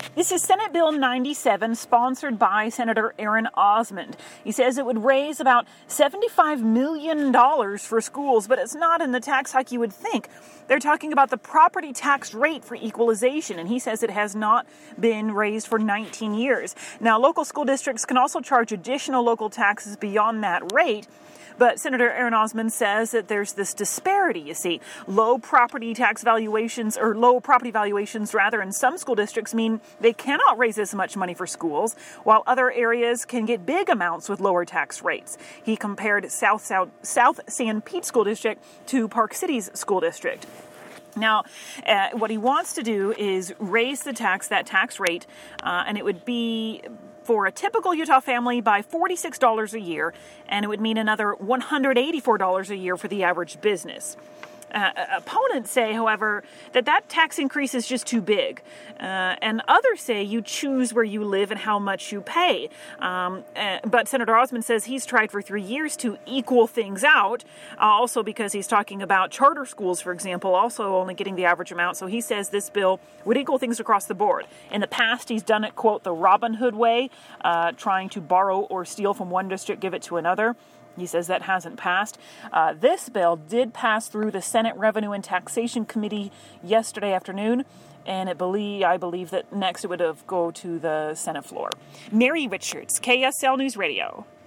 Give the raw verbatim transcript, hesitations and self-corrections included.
This is Senate Bill ninety-seven, sponsored by Senator Aaron Osmond. He says it would raise about seventy-five million dollars for schools, but it's not in the tax hike you would think. They're talking about the property tax rate for equalization, and he says it has not been raised for nineteen years. Now, local school districts can also charge additional local taxes beyond that rate, but Senator Aaron Osmond says that there's this disparity, you see. Low property tax valuations, or low property valuations, rather, in some school districts mean they cannot raise as much money for schools, while other areas can get big amounts with lower tax rates. He compared South, South, South San Pete School District to Park City's school district. Now, uh, what he wants to do is raise the tax, that tax rate, uh, and it would be for a typical Utah family by forty-six dollars a year, and it would mean another one hundred eighty-four dollars a year for the average business. Uh, opponents say, however, that that tax increase is just too big. Uh, and others say you choose where you live and how much you pay. Um, uh, but Senator Osmond says he's tried for three years to equal things out, uh, also because he's talking about charter schools, for example, also only getting the average amount. So he says this bill would equal things across the board. In the past, he's done it, quote, the Robin Hood way, uh, trying to borrow or steal from one district, give it to another. He says that hasn't passed. Uh, this bill did pass through the Senate Revenue and Taxation Committee yesterday afternoon, and it believe I believe that next it would have go to the Senate floor. Mary Richards, K S L News Radio.